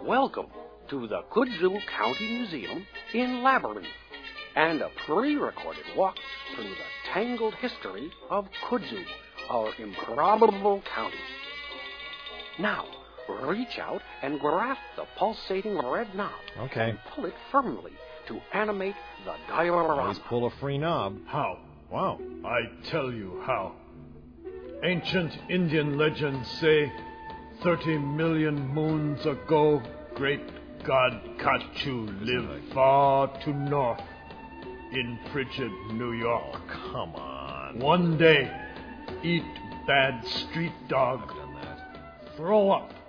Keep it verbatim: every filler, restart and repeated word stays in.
Welcome to the Kudzu County Museum in Labyrinth and a pre-recorded walk through the tangled history of Kudzu, our improbable county. Now, reach out and grasp the pulsating red knob. Okay. And pull it firmly to animate the diorama. Always pull a free knob. How? Wow. I tell you how. Ancient Indian legends say thirty million moons ago, great god Kachu lived far to north in frigid New York. Oh, come on. One day, eat bad street dog, I've done that. throw up,